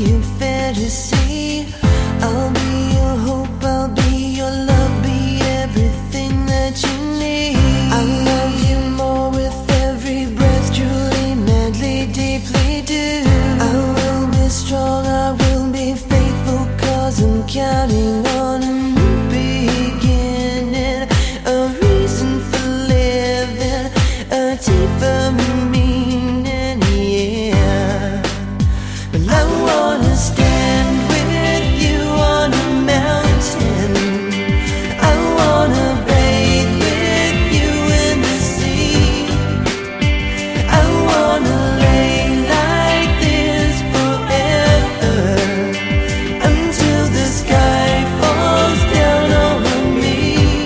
your fantasy. I'll be your hope, I'll be your love, be everything that you need. I'll love you more with every breath, truly, madly, deeply do. I will be strong, I will be faithful, 'cause I'm counting on a new beginning, a reason for living, a deeper meaning, yeah. Well, I wanna stand with you on a mountain. I wanna bathe with you in the sea. I wanna lay like this forever, until the sky falls down on me.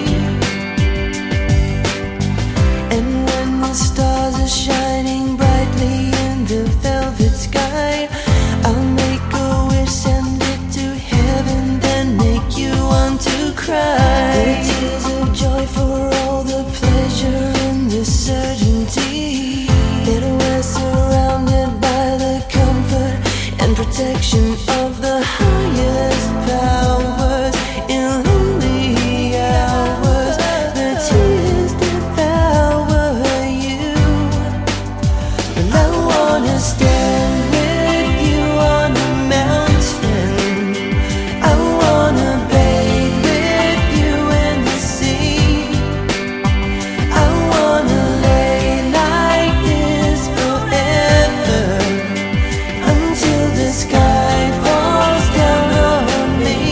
And when the stars are shining brightly in the velvet sky, I'll make a wish, send it to heaven, then make you want to cry. The tears of joy for all the pleasure and the certainty that we're surrounded by the comfort and protection of the highest powers. In lonely hours, the tears devour you. Well, I wanna stand with you on a mountain. I wanna bathe with you in the sea. I wanna lay like this forever, until the sky falls down on me.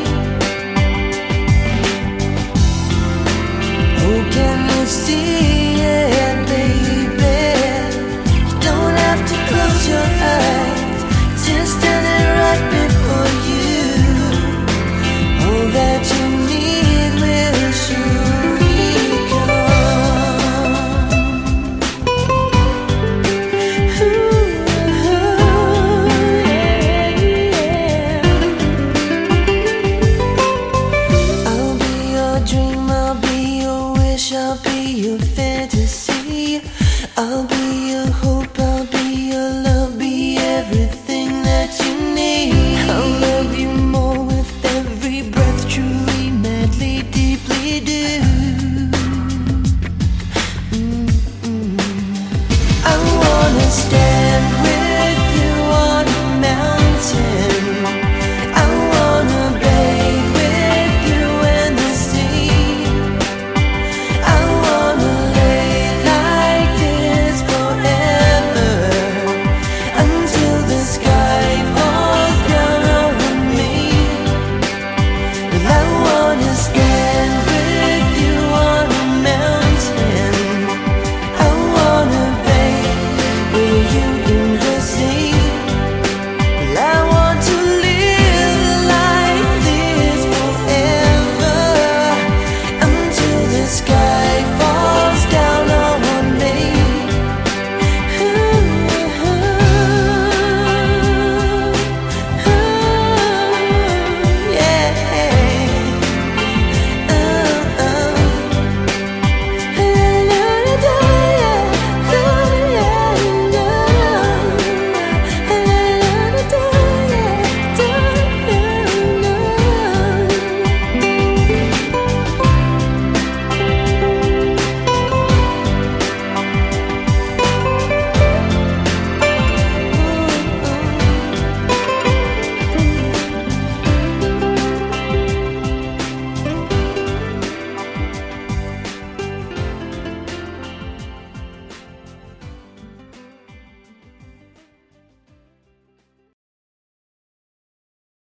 Oh, can you see it, baby? You don't have to close your eyes, just standing right before you. All that you need will surely come. I'll be your dream, I'll be your wish, I'll be your fantasy. I'll be your hope, I'll be your love, be everything that you need. I'll love you more with every breath, truly, madly, deeply do. I wanna stay